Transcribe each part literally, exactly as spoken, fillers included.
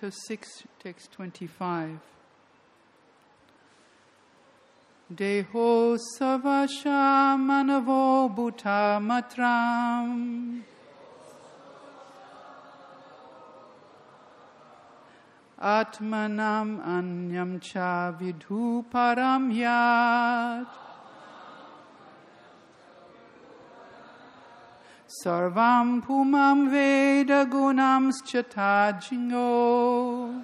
Canto six, Text twenty-five. Deho savasha manavo bhuta matram Atmanam anyam cha vidhu param yat Sarvam pumam veda gunam schata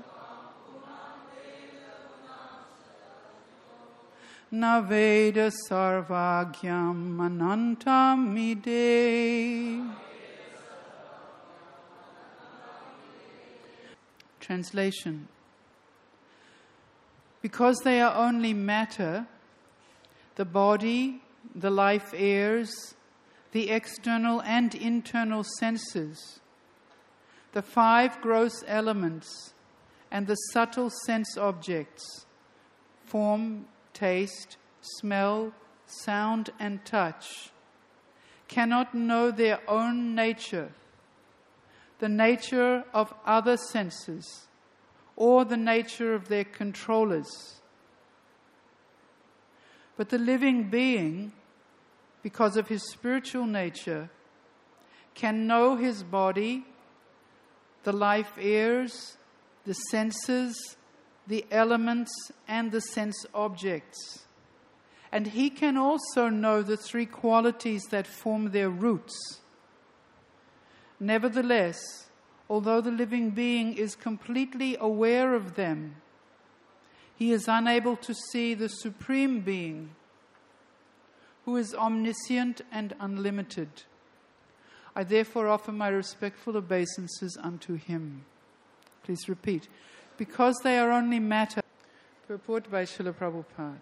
Na veda sarvagyam anantam mide. Translation. Because they are only matter, the body, the life airs, the external and internal senses, the five gross elements, and the subtle sense objects, form, taste, smell, sound, and touch, cannot know their own nature, the nature of other senses, or the nature of their controllers. But the living being, because of his spiritual nature, can know his body, the life airs, the senses, the elements, and the sense objects. And he can also know the three qualities that form their roots. Nevertheless, although the living being is completely aware of them, he is unable to see the Supreme Being, who is omniscient and unlimited. I therefore offer my respectful obeisances unto him. Please repeat. Because they are only matter. Purport by Srila Prabhupada.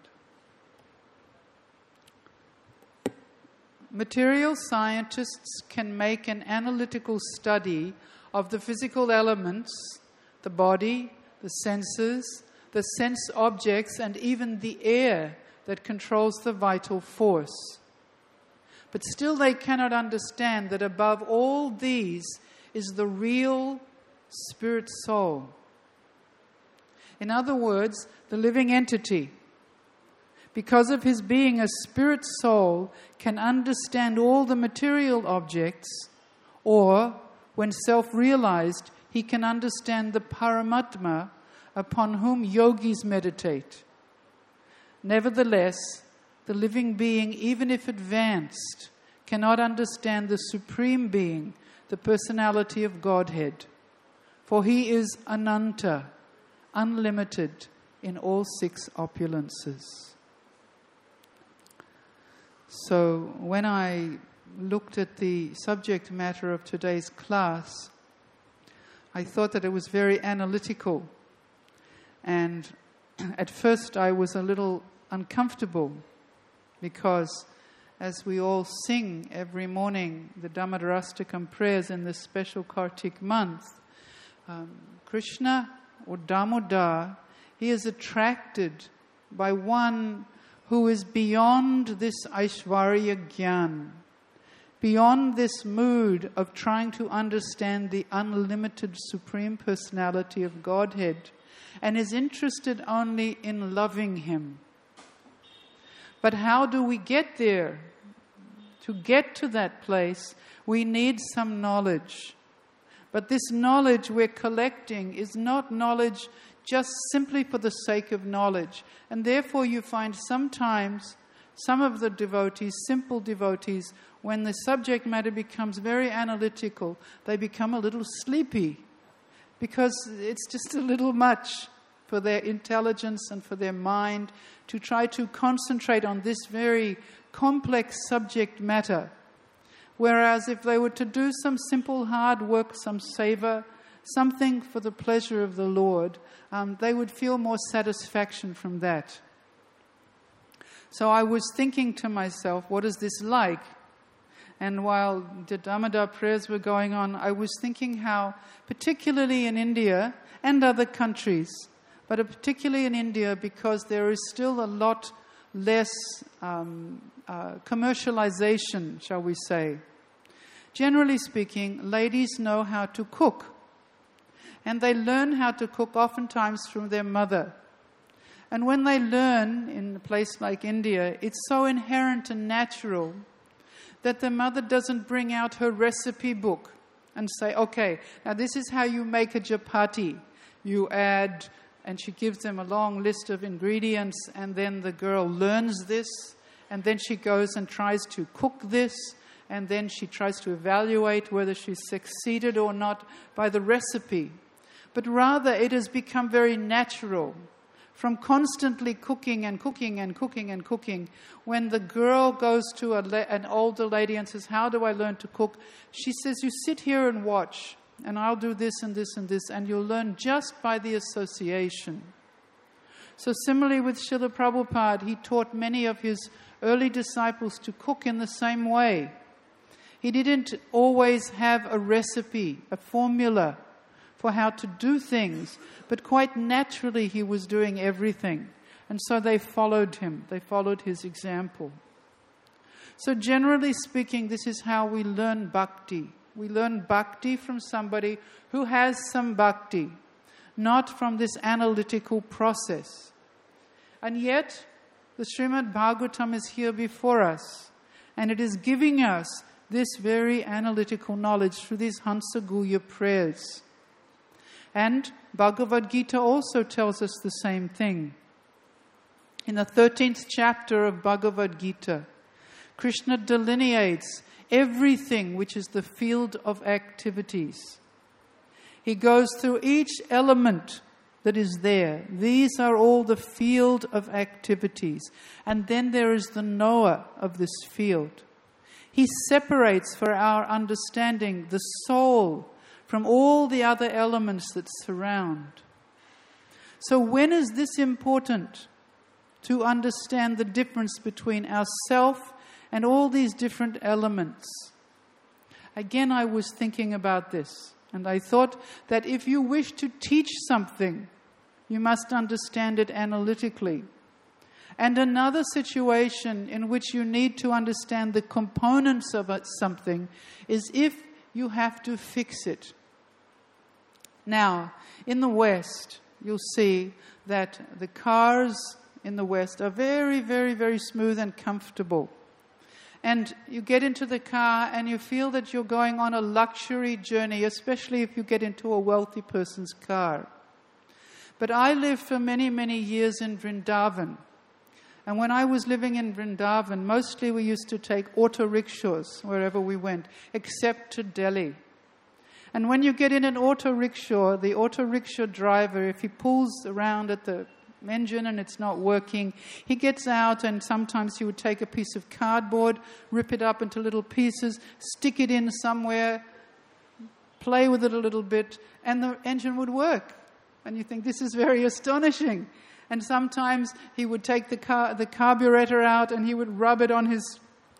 Material scientists can make an analytical study of the physical elements, the body, the senses, the sense objects, and even the air that controls the vital force. But still they cannot understand that above all these is the real spirit soul. In other words, the living entity, because of his being a spirit soul, can understand all the material objects, or, when self-realized, he can understand the Paramatma upon whom yogis meditate. Nevertheless, the living being, even if advanced, cannot understand the Supreme Being, the personality of Godhead, for he is Ananta, unlimited in all six opulences. So when I looked at the subject matter of today's class, I thought that it was very analytical. And at first I was a little uncomfortable because as we all sing every morning the Damodarastakam prayers in this special Kartik month, um, Krishna or Damodar, he is attracted by one who is beyond this Aishwarya Gyan, beyond this mood of trying to understand the unlimited Supreme Personality of Godhead, and is interested only in loving him. But how do we get there? To get to that place, we need some knowledge. But this knowledge we're collecting is not knowledge just simply for the sake of knowledge. And therefore you find sometimes some of the devotees, simple devotees, when the subject matter becomes very analytical, they become a little sleepy because it's just a little much for their intelligence and for their mind to try to concentrate on this very complex subject matter. Whereas if they were to do some simple hard work, some seva, something for the pleasure of the Lord, um, they would feel more satisfaction from that. So I was thinking to myself, what is this like? And while the Damodar prayers were going on, I was thinking how, particularly in India and other countries, but particularly in India, because there is still a lot less um, uh, commercialization, shall we say. Generally speaking, ladies know how to cook. And they learn how to cook oftentimes from their mother. And when they learn in a place like India, it's so inherent and natural that the mother doesn't bring out her recipe book and say, okay, now this is how you make a chapati. You add, and she gives them a long list of ingredients, and then the girl learns this, and then she goes and tries to cook this, and then she tries to evaluate whether she's succeeded or not by the recipe. But rather, it has become very natural from constantly cooking and cooking and cooking and cooking. When the girl goes to a la- an older lady and says, how do I learn to cook? She says, you sit here and watch, and I'll do this and this and this, and you'll learn just by the association. So similarly with Srila Prabhupada, he taught many of his early disciples to cook in the same way. He didn't always have a recipe, a formula for how to do things, but quite naturally he was doing everything. And so they followed him. They followed his example. So generally speaking, this is how we learn bhakti. We learn bhakti from somebody who has some bhakti, not from this analytical process. And yet, the Srimad Bhagavatam is here before us, and it is giving us this very analytical knowledge through these Hansa Guhya prayers. And Bhagavad Gita also tells us the same thing. In the thirteenth chapter of Bhagavad Gita, Krishna delineates everything which is the field of activities. He goes through each element that is there. These are all the field of activities. And then there is the knower of this field. He separates for our understanding the soul from all the other elements that surround. So when is this important? To understand the difference between ourself and all these different elements. Again, I was thinking about this, and I thought that if you wish to teach something, you must understand it analytically. And another situation in which you need to understand the components of it, something is if you have to fix it. Now, in the West, you'll see that the cars in the West are very, very, very smooth and comfortable. And you get into the car and you feel that you're going on a luxury journey, especially if you get into a wealthy person's car. But I lived for many, many years in Vrindavan. And when I was living in Vrindavan, mostly we used to take auto rickshaws wherever we went, except to Delhi. And when you get in an auto rickshaw, the auto rickshaw driver, if he pulls around at the engine and it's not working, he gets out and sometimes he would take a piece of cardboard, rip it up into little pieces, stick it in somewhere, play with it a little bit, and the engine would work. And you think, this is very astonishing. And sometimes he would take the car, the carburetor out and he would rub it on his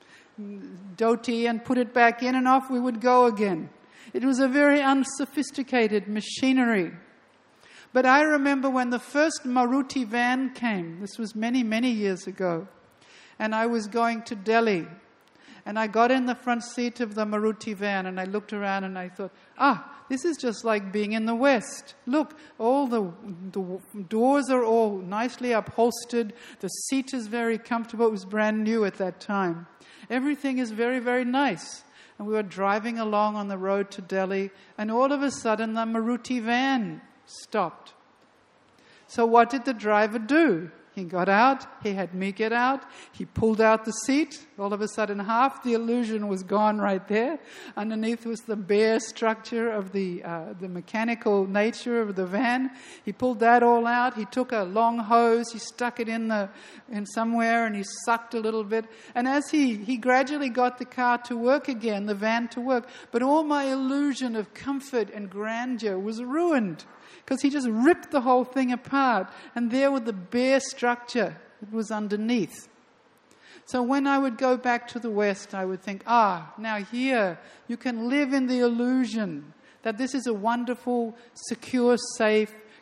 dhoti and put it back in, and off we would go again. It was a very unsophisticated machinery. But I remember when the first Maruti van came, this was many, many years ago, and I was going to Delhi. And I got in the front seat of the Maruti van and I looked around and I thought, ah, this is just like being in the West. Look, all the, the doors are all nicely upholstered. The seat is very comfortable. It was brand new at that time. Everything is very, very nice. And we were driving along on the road to Delhi, and all of a sudden the Maruti van stopped. So what did the driver do? He got out, he had me get out, he pulled out the seat. All of a sudden, half the illusion was gone right there. Underneath was the bare structure of the uh, the mechanical nature of the van. He pulled that all out. He took a long hose, he stuck it in the in somewhere, and he sucked a little bit. And as he, he gradually got the car to work again, the van to work, but all my illusion of comfort and grandeur was ruined. Because he just ripped the whole thing apart. And there was the bare structure that was underneath. So when I would go back to the West, I would think, ah, now here you can live in the illusion that this is a wonderful, secure, safe,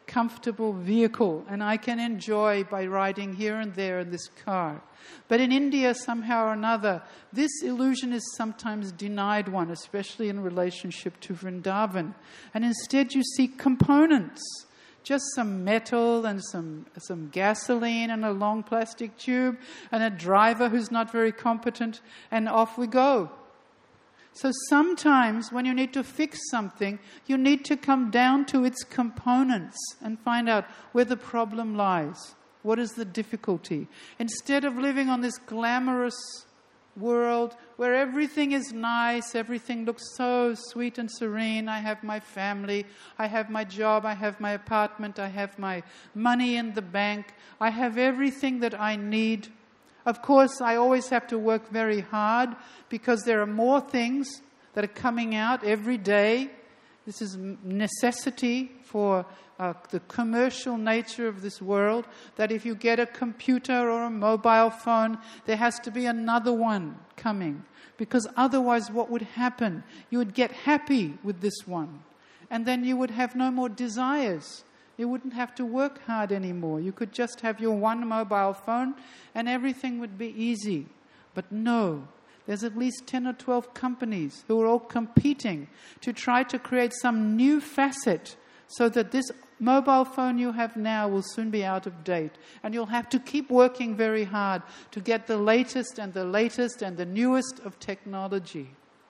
comfortable vehicle, and I can enjoy by riding here and there in this car. But in India, somehow or another, this illusion is sometimes denied one, especially in relationship to Vrindavan. And instead you see components, just some metal and some, some gasoline and a long plastic tube and a driver who's not very competent, and off we go. So sometimes when you need to fix something, you need to come down to its components and find out where the problem lies. What is the difficulty? Instead of living on this glamorous world where everything is nice, everything looks so sweet and serene. I have my family, I have my job, I have my apartment, I have my money in the bank, I have everything that I need. Of course, I always have to work very hard because there are more things that are coming out every day. This is necessity for uh, the commercial nature of this world, that if you get a computer or a mobile phone, there has to be another one coming. Because otherwise what would happen? You would get happy with this one. And then you would have no more desires. You wouldn't have to work hard anymore. You could just have your one mobile phone and everything would be easy. But no, there's at least ten or twelve companies who are all competing to try to create some new facet so that this mobile phone you have now will soon be out of date. And you'll have to keep working very hard to get the latest and the latest and the newest of technology.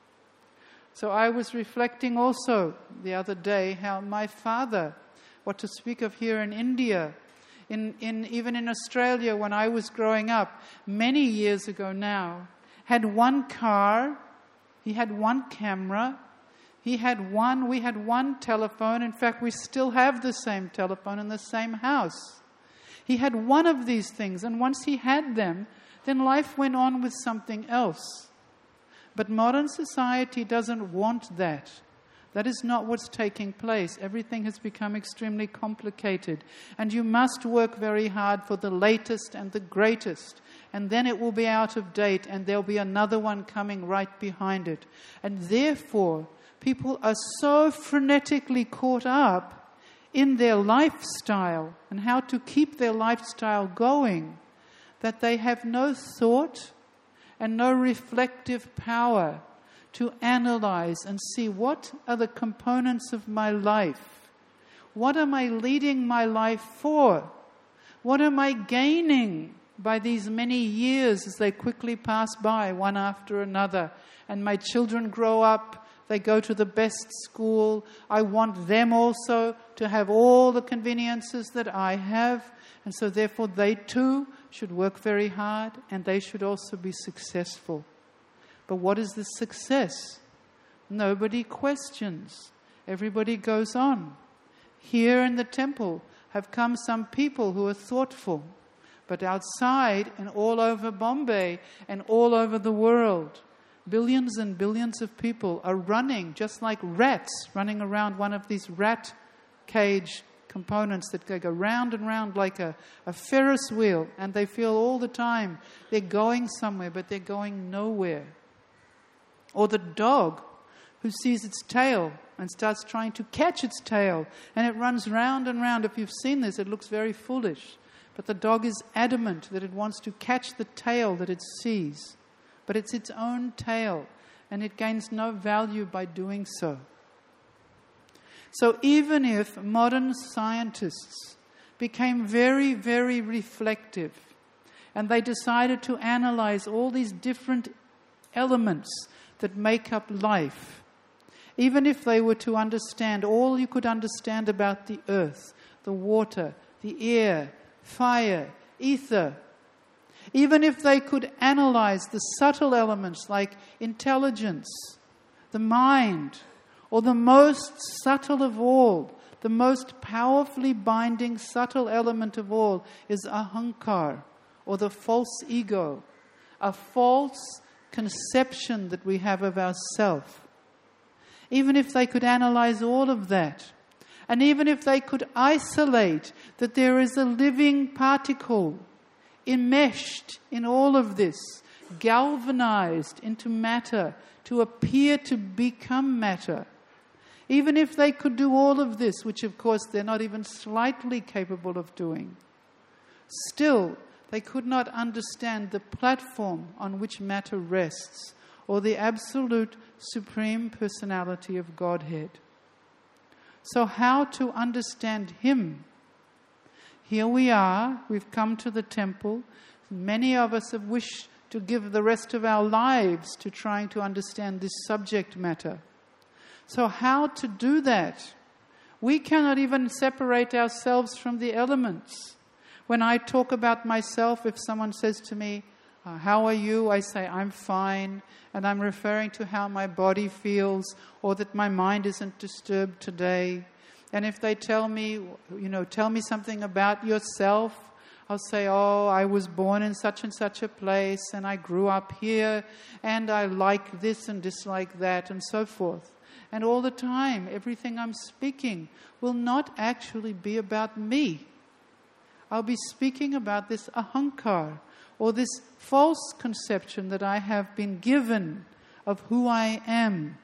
So I was reflecting also the other day how my father, what to speak of here in India, in, in even in Australia when I was growing up, many years ago now, had one car, he had one camera, he had one, we had one telephone. In fact, we still have the same telephone in the same house. He had one of these things, and once he had them, then life went on with something else. But modern society doesn't want that. That is not what's taking place. Everything has become extremely complicated. And you must work very hard for the latest and the greatest. And then it will be out of date and there'll be another one coming right behind it. And therefore, people are so frenetically caught up in their lifestyle and how to keep their lifestyle going that they have no thought and no reflective power to analyze and see what are the components of my life. What am I leading my life for? What am I gaining by these many years as they quickly pass by one after another? And my children grow up, they go to the best school. I want them also to have all the conveniences that I have. And so therefore they too should work very hard and they should also be successful. But what is the success? Nobody questions. Everybody goes on. Here in the temple have come some people who are thoughtful. But outside and all over Bombay and all over the world, billions and billions of people are running just like rats, running around one of these rat cage components that go round and round like a, a Ferris wheel. And they feel all the time they're going somewhere, but they're going nowhere. Or the dog who sees its tail and starts trying to catch its tail. And it runs round and round. If you've seen this, it looks very foolish. But the dog is adamant that it wants to catch the tail that it sees. But it's its own tail. And it gains no value by doing so. So even if modern scientists became very, very reflective and they decided to analyze all these different elements that make up life, even if they were to understand all you could understand about the earth, the water, the air, fire, ether, even if they could analyze the subtle elements like intelligence, the mind, or the most subtle of all, the most powerfully binding subtle element of all is ahankar, or the false ego, a false conception that we have of ourself. Even if they could analyze all of that, and even if they could isolate that there is a living particle enmeshed in all of this, galvanized into matter to appear to become matter, Even if they could do all of this, which of course they're not even slightly capable of doing, still they could not understand the platform on which matter rests, or the absolute supreme personality of Godhead. So how to understand Him? Here we are, we've come to the temple. Many of us have wished to give the rest of our lives to trying to understand this subject matter. So how to do that? We cannot even separate ourselves from the elements. When I talk about myself, if someone says to me, uh, how are you? I say, I'm fine. And I'm referring to how my body feels, or that my mind isn't disturbed today. And if they tell me, you know, tell me something about yourself, I'll say, oh, I was born in such and such a place, and I grew up here, and I like this and dislike that, and so forth. And all the time, everything I'm speaking will not actually be about me. I'll be speaking about this ahankar, or this false conception that I have been given of who I am.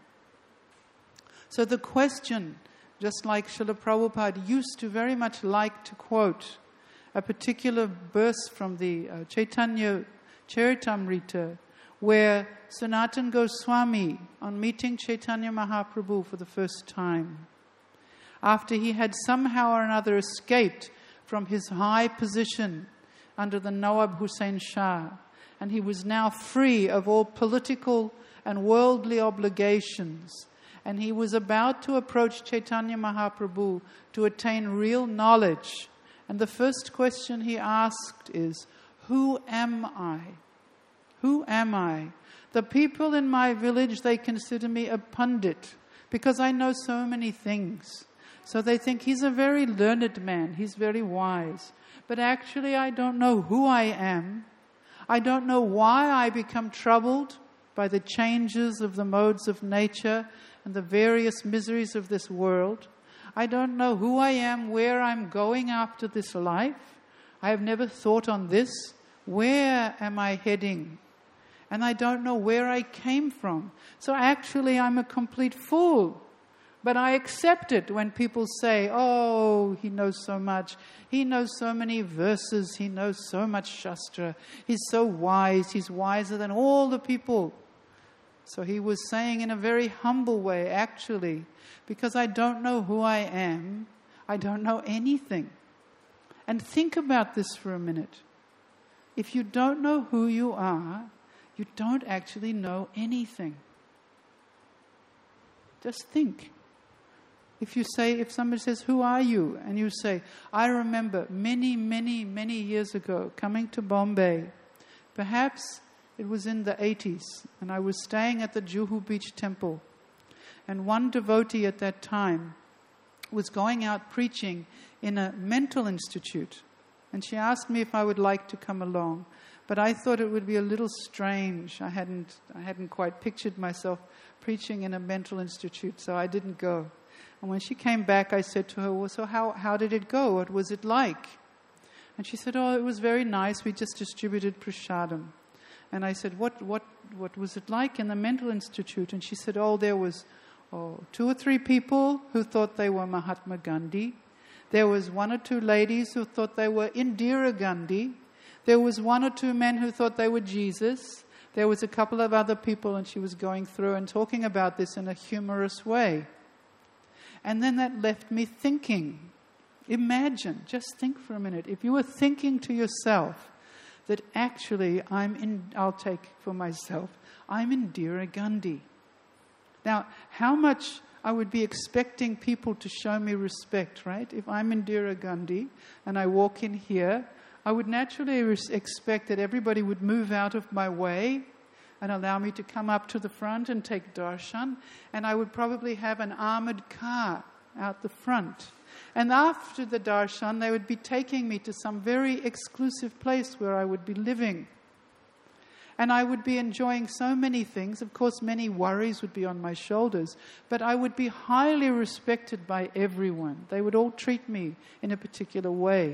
So the question, just like Srila Prabhupada used to very much like to quote a particular verse from the uh, Chaitanya Charitamrita, where Sanatana Goswami, on meeting Chaitanya Mahaprabhu for the first time, after he had somehow or another escaped from his high position under the Nawab Hussain Shah, and he was now free of all political and worldly obligations, and he was about to approach Chaitanya Mahaprabhu to attain real knowledge. And the first question he asked is, who am I? Who am I? The people in my village, they consider me a pundit because I know so many things. So they think he's a very learned man, he's very wise. But actually I don't know who I am. I don't know why I become troubled by the changes of the modes of nature and the various miseries of this world. I don't know who I am, where I'm going after this life. I have never thought on this. Where am I heading? And I don't know where I came from. So actually I'm a complete fool. But I accept it when people say, oh, he knows so much. He knows so many verses. He knows so much Shastra. He's so wise. He's wiser than all the people. So he was saying in a very humble way, actually, because I don't know who I am, I don't know anything. And think about this for a minute. If you don't know who you are, you don't actually know anything. Just think. If you say, if somebody says, who are you? And you say, I remember many, many, many years ago coming to Bombay. Perhaps it was in the eighties, and I was staying at the Juhu Beach Temple. And one devotee at that time was going out preaching in a mental institute. And she asked me if I would like to come along. But I thought it would be a little strange. I hadn't, I hadn't quite pictured myself preaching in a mental institute, so I didn't go. And when she came back, I said to her, well, so how, how did it go? What was it like? And she said, oh, it was very nice. We just distributed prasadam. And I said, what, what, what was it like in the mental institute? And she said, oh, there was oh, two or three people who thought they were Mahatma Gandhi. There was one or two ladies who thought they were Indira Gandhi. There was one or two men who thought they were Jesus. There was a couple of other people, and she was going through and talking about this in a humorous way. And then that left me thinking. Imagine, just think for a minute, if you were thinking to yourself that actually I'm in, I'll take for myself, I'm Indira Gandhi. Now, how much I would be expecting people to show me respect, right? If I'm Indira Gandhi and I walk in here, I would naturally res- expect that everybody would move out of my way and allow me to come up to the front and take darshan. And I would probably have an armored car out the front. And after the darshan, they would be taking me to some very exclusive place where I would be living. And I would be enjoying so many things. Of course, many worries would be on my shoulders. But I would be highly respected by everyone. They would all treat me in a particular way.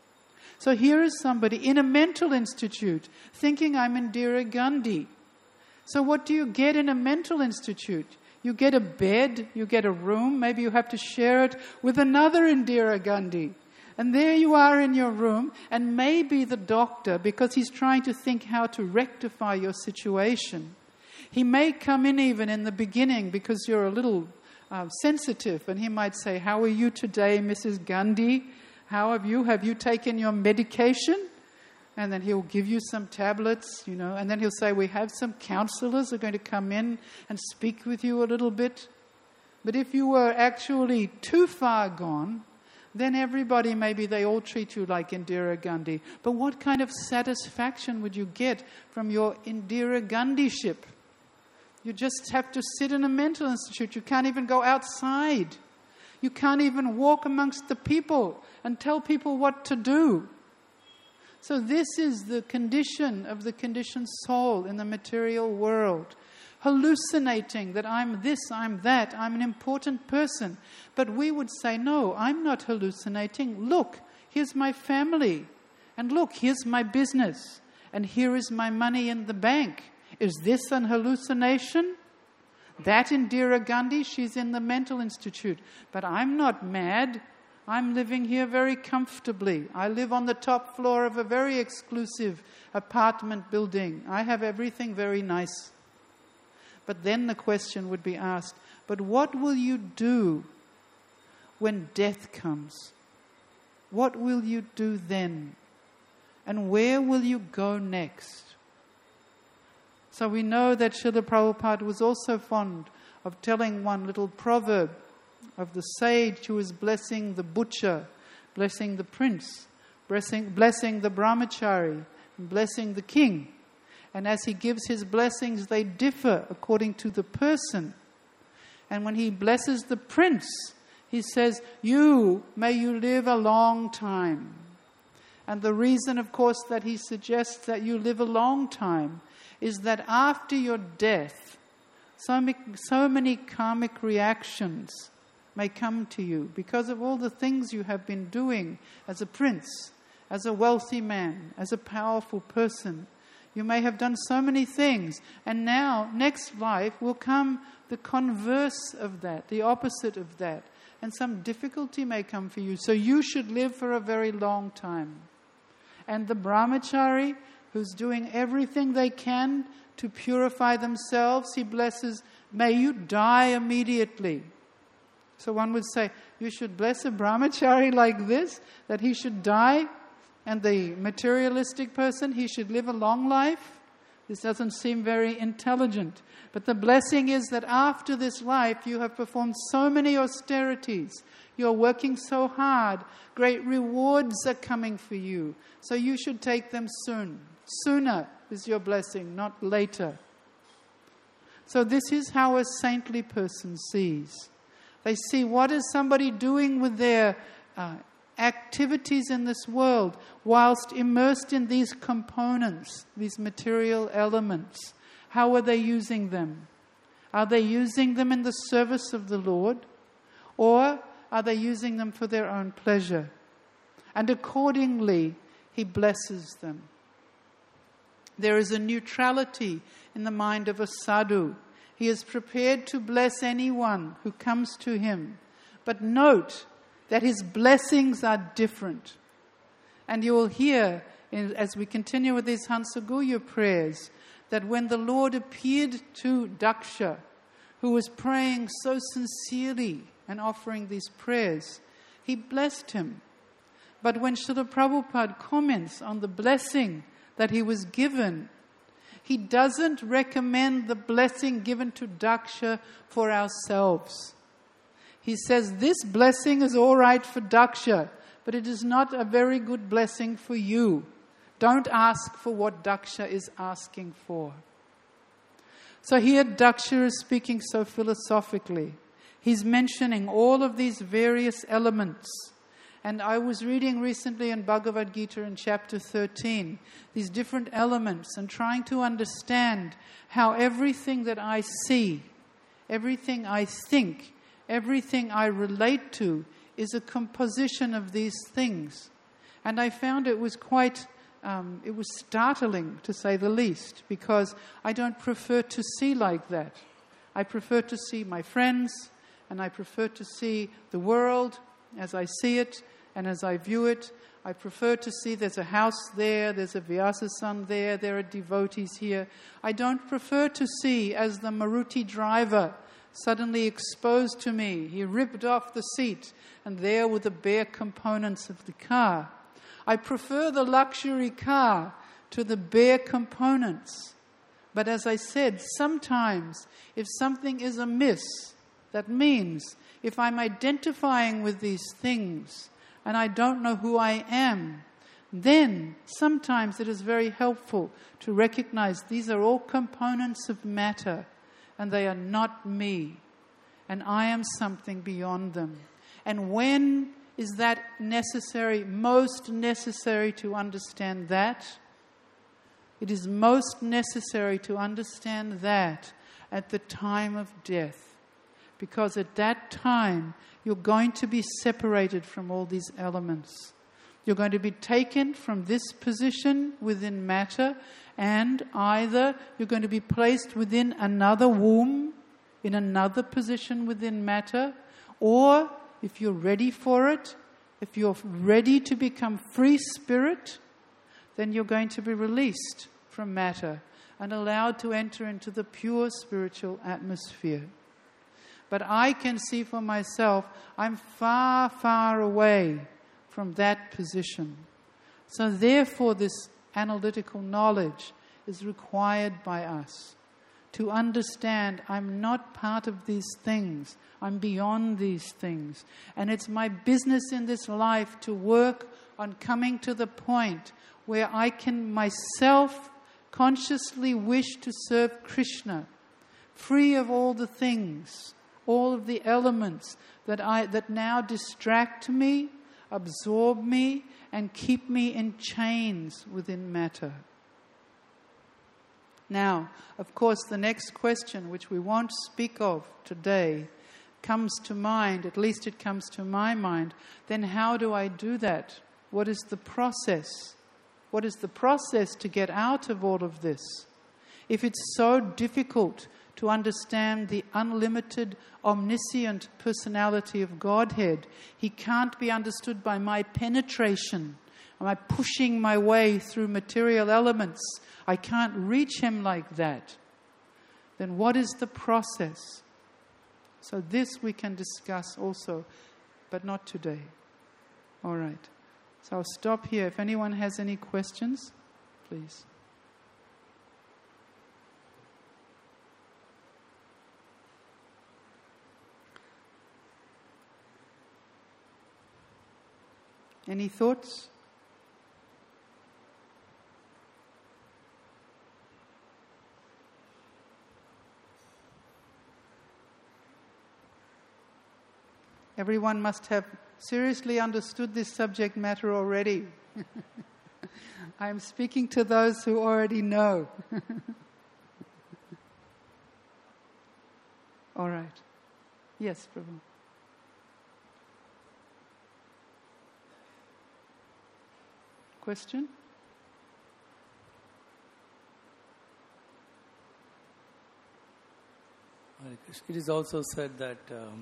So here is somebody in a mental institute thinking I'm Indira Gandhi. So what do you get in a mental institute? You get a bed, you get a room, maybe you have to share it with another Indira Gandhi. And there you are in your room, and maybe the doctor, because he's trying to think how to rectify your situation, he may come in even in the beginning because you're a little uh, sensitive, and he might say, "How are you today, Missus Gandhi? How have you? Have you taken your medication?" And then he'll give you some tablets, you know, and then he'll say, "We have some counselors who are going to come in and speak with you a little bit." But if you were actually too far gone, then everybody, maybe they all treat you like Indira Gandhi. But what kind of satisfaction would you get from your Indira Gandhi-ship? You just have to sit in a mental institute. You can't even go outside. You can't even walk amongst the people and tell people what to do. So this is the condition of the conditioned soul in the material world. Hallucinating that I'm this, I'm that, I'm an important person. But we would say, no, I'm not hallucinating. Look, here's my family. And look, here's my business. And here is my money in the bank. Is this an hallucination? That Indira Gandhi, she's in the mental institute. But I'm not mad. I'm living here very comfortably. I live on the top floor of a very exclusive apartment building. I have everything very nice. But then the question would be asked, but what will you do when death comes? What will you do then? And where will you go next? So we know that Srila Prabhupada was also fond of telling one little proverb of the sage who is blessing the butcher, blessing the prince, blessing, blessing the brahmachari, and blessing the king. And as he gives his blessings, they differ according to the person. And when he blesses the prince, he says, "You, may you live a long time." And the reason, of course, that he suggests that you live a long time is that after your death, so many, so many karmic reactions may come to you because of all the things you have been doing as a prince, as a wealthy man, as a powerful person. You may have done so many things, and now, next life, will come the converse of that, the opposite of that, and some difficulty may come for you. So you should live for a very long time. And the brahmachari, who's doing everything they can to purify themselves, he blesses, "May you die immediately." So one would say, you should bless a brahmachari like this, that he should die, and the materialistic person, he should live a long life? This doesn't seem very intelligent. But the blessing is that after this life, you have performed so many austerities. You're working so hard. Great rewards are coming for you. So you should take them soon. Sooner is your blessing, not later. So this is how a saintly person sees. They see, what is somebody doing with their uh, activities in this world whilst immersed in these components, these material elements? How are they using them? Are they using them in the service of the Lord? Or are they using them for their own pleasure? And accordingly, he blesses them. There is a neutrality in the mind of a sadhu. He is prepared to bless anyone who comes to him. But note that his blessings are different. And you will hear, in, as we continue with these Hansaguya prayers, that when the Lord appeared to Daksha, who was praying so sincerely and offering these prayers, he blessed him. But when Srila Prabhupada comments on the blessing that he was given, he doesn't recommend the blessing given to Daksha for ourselves. He says, this blessing is all right for Daksha, but it is not a very good blessing for you. Don't ask for what Daksha is asking for. So here Daksha is speaking so philosophically. He's mentioning all of these various elements. And I was reading recently in Bhagavad Gita in chapter thirteen, these different elements, and trying to understand how everything that I see, everything I think, everything I relate to is a composition of these things. And I found it was quite, um, it was startling to say the least, because I don't prefer to see like that. I prefer to see my friends, and I prefer to see the world as I see it and as I view it. I prefer to see there's a house there, there's a Vyasa-san there, there are devotees here. I don't prefer to see as the Maruti driver suddenly exposed to me. He ripped off the seat, and there were the bare components of the car. I prefer the luxury car to the bare components. But as I said, sometimes if something is amiss, that means if I'm identifying with these things and I don't know who I am, then sometimes it is very helpful to recognize these are all components of matter and they are not me, and I am something beyond them. And when is that necessary, most necessary to understand that? It is most necessary to understand that at the time of death, because at that time you're going to be separated from all these elements. You're going to be taken from this position within matter, and either you're going to be placed within another womb, in another position within matter, or if you're ready for it, if you're ready to become free spirit, then you're going to be released from matter and allowed to enter into the pure spiritual atmosphere. But I can see for myself, I'm far, far away from that position. So therefore, this analytical knowledge is required by us to understand I'm not part of these things. I'm beyond these things. And it's my business in this life to work on coming to the point where I can myself consciously wish to serve Krishna, free of all the things, all of the elements that I that now distract me, absorb me, and keep me in chains within matter. Now, of course, the next question, which we won't speak of today, comes to mind, at least it comes to my mind. Then how do I do that? What is the process? What is the process to get out of all of this? If it's so difficult to understand the unlimited, omniscient personality of Godhead, He can't be understood by my penetration, by pushing my way through material elements. I can't reach Him like that. Then what is the process? So this we can discuss also, but not today. All right. So I'll stop here. If anyone has any questions, please. Any thoughts? Everyone must have seriously understood this subject matter already. I am speaking to those who already know. All right. Yes, Prabhu. Question? It is also said that um,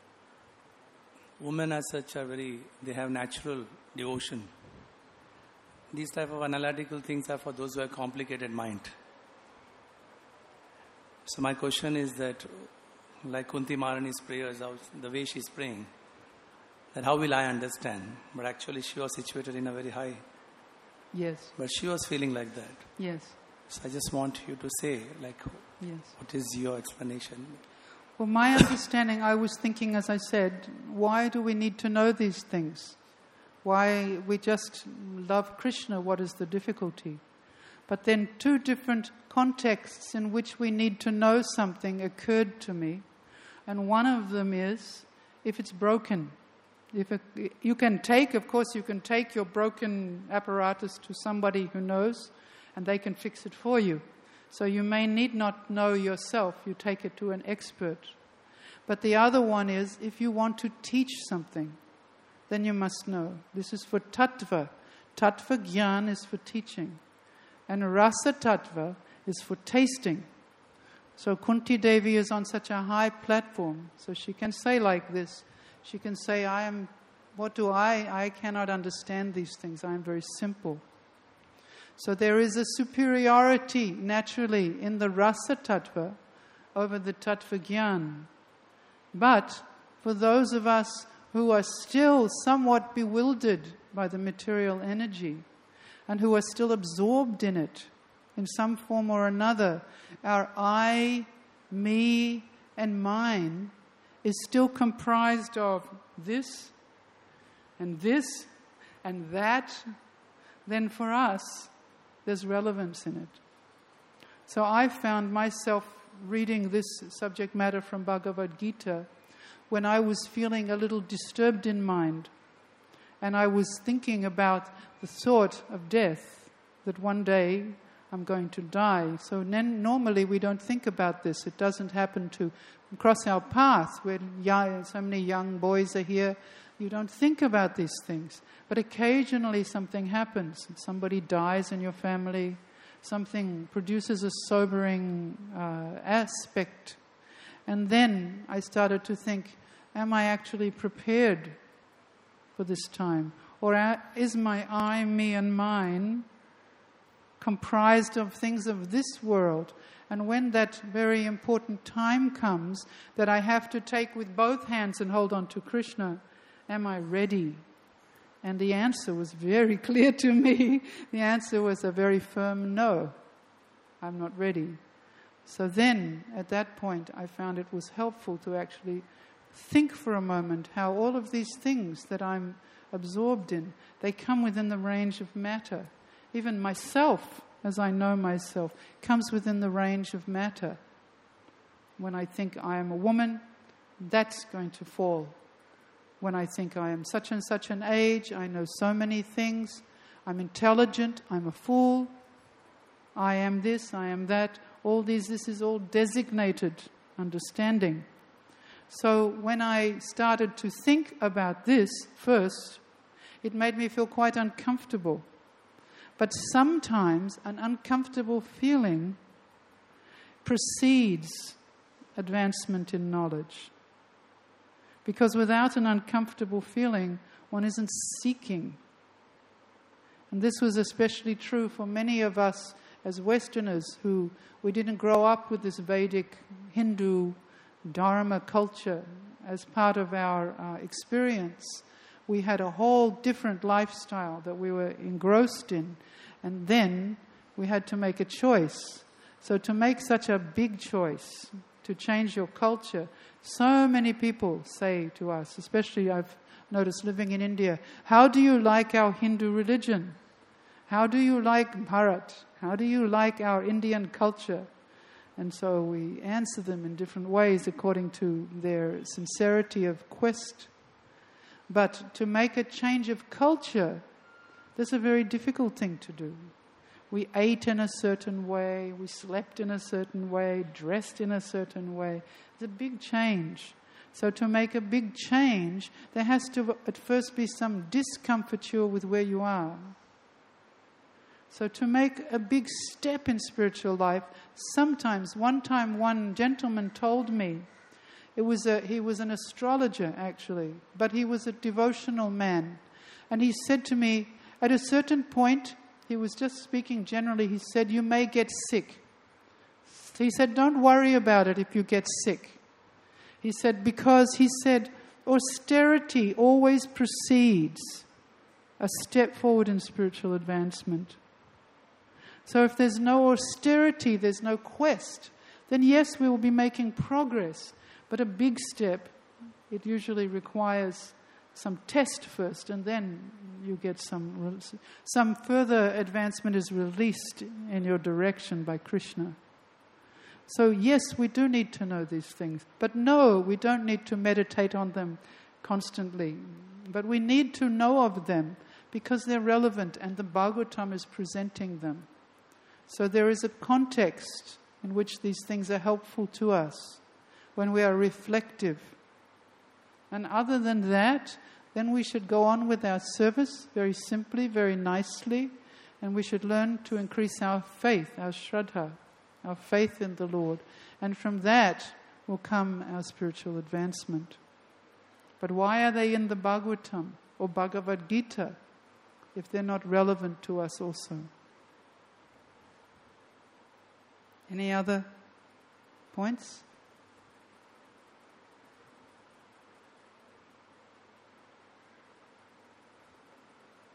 women as such are very, they have natural devotion. These type of analytical things are for those who have complicated mind. So my question is that, like Kunti Maharani's prayers, the way she's praying, that how will I understand? But actually she was situated in a very high. Yes. But she was feeling like that. Yes. So I just want you to say, like, yes. What is your explanation? Well, my understanding, I was thinking, as I said, why do we need to know these things? Why we just love Krishna? What is the difficulty? But then two different contexts in which we need to know something occurred to me. And one of them is if it's broken. If it, you can take, of course, you can take your broken apparatus to somebody who knows, and they can fix it for you. So you may need not know yourself, you take it to an expert. But the other one is, if you want to teach something, then you must know. This is for tattva. Tattva gyan is for teaching. And rasa tattva is for tasting. So Kunti Devi is on such a high platform, so she can say like this. She can say, I am, what do I, I cannot understand these things, I am very simple. So there is a superiority naturally in the Rasa Tattva over the Tattva Gyan. But for those of us who are still somewhat bewildered by the material energy and who are still absorbed in it in some form or another, our I, me, and mine is still comprised of this and this and that, then for us, there's relevance in it. So I found myself reading this subject matter from Bhagavad Gita when I was feeling a little disturbed in mind, and I was thinking about the thought of death, that one day I'm going to die. So then normally we don't think about this. It doesn't happen to cross our path when young, so many young boys are here. You don't think about these things. But occasionally something happens. Somebody dies in your family. Something produces a sobering uh, aspect. And then I started to think, am I actually prepared for this time? Or is my I, me, and mine comprised of things of this world? And when that very important time comes that I have to take with both hands and hold on to Krishna, am I ready? And the answer was very clear to me. The answer was a very firm no. I'm not ready. So then, at that point, I found it was helpful to actually think for a moment how all of these things that I'm absorbed in, they come within the range of matter. Even myself, as I know myself, comes within the range of matter. When I think I am a woman, that's going to fall. When I think I am such and such an age, I know so many things, I'm intelligent, I'm a fool, I am this, I am that, all these, this is all designated understanding. So when I started to think about this first, it made me feel quite uncomfortable. But sometimes an uncomfortable feeling precedes advancement in knowledge. Because without an uncomfortable feeling, one isn't seeking. And this was especially true for many of us as Westerners who we didn't grow up with this Vedic Hindu Dharma culture as part of our uh, experience. We had a whole different lifestyle that we were engrossed in. And then we had to make a choice. So to make such a big choice, to change your culture, so many people say to us, especially I've noticed living in India, how do you like our Hindu religion? How do you like Bharat? How do you like our Indian culture? And so we answer them in different ways according to their sincerity of quest. But to make a change of culture, that's a very difficult thing to do. We ate in a certain way, we slept in a certain way, dressed in a certain way. It's a big change. So to make a big change, there has to at first be some discomfiture with where you are. So to make a big step in spiritual life, sometimes, one time one gentleman told me, it was a, he was an astrologer actually, but he was a devotional man. And he said to me, at a certain point, he was just speaking generally, he said, you may get sick. He said, don't worry about it if you get sick. He said, because he said, austerity always precedes a step forward in spiritual advancement. So if there's no austerity, there's no quest, then yes, we will be making progress. But a big step, it usually requires some test first, and then you get some some further advancement is released in your direction by Krishna. So yes, we do need to know these things. But no, we don't need to meditate on them constantly. But we need to know of them because they're relevant and the Bhagavatam is presenting them. So there is a context in which these things are helpful to us when we are reflective. And other than that, then we should go on with our service very simply, very nicely, and we should learn to increase our faith, our shraddha, our faith in the Lord, And from that will come our spiritual advancement. But why are they in the Bhagavatam or Bhagavad Gita if they're not relevant to us also? Any other points?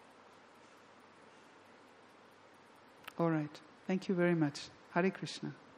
All right. Thank you very much. Hare Krishna.